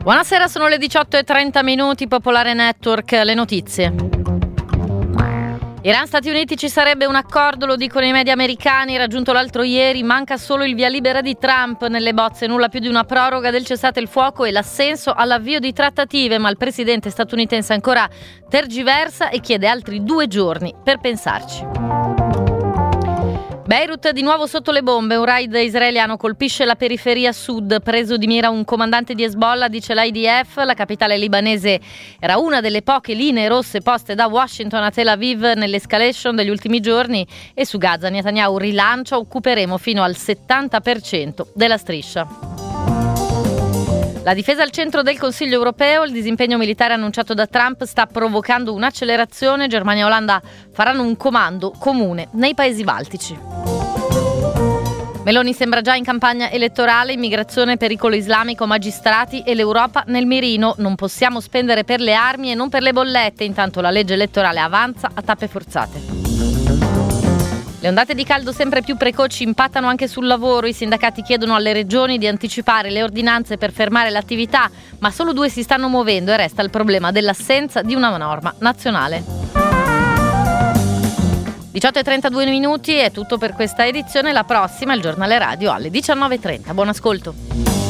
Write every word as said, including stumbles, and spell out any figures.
Buonasera, sono le diciotto e trenta minuti, Popolare Network, le notizie. Iran-Stati Uniti, ci sarebbe un accordo, lo dicono i media americani, raggiunto l'altro ieri, manca solo il via libera di Trump nelle bozze, nulla più di una proroga del cessate il fuoco e l'assenso all'avvio di trattative, ma il presidente statunitense ancora tergiversa e chiede altri due giorni per pensarci. Beirut di nuovo sotto le bombe, un raid israeliano colpisce la periferia sud, preso di mira un comandante di Hezbollah, dice l'I D F, la capitale libanese era una delle poche linee rosse poste da Washington a Tel Aviv nell'escalation degli ultimi giorni e su Gaza Netanyahu rilancia, occuperemo fino al settanta per cento della striscia. La difesa al centro del Consiglio europeo, il disimpegno militare annunciato da Trump sta provocando un'accelerazione, Germania e Olanda faranno un comando comune nei paesi baltici. Meloni sembra già in campagna elettorale, immigrazione, pericolo islamico, magistrati e l'Europa nel mirino. Non possiamo spendere per le armi e non per le bollette, intanto la legge elettorale avanza a tappe forzate. Le ondate di caldo sempre più precoci impattano anche sul lavoro. I sindacati chiedono alle regioni di anticipare le ordinanze per fermare l'attività, ma solo due si stanno muovendo e resta il problema dell'assenza di una norma nazionale. diciotto e trentadue minuti, è tutto per questa edizione. La prossima, il giornale radio alle diciannove e trenta. Buon ascolto.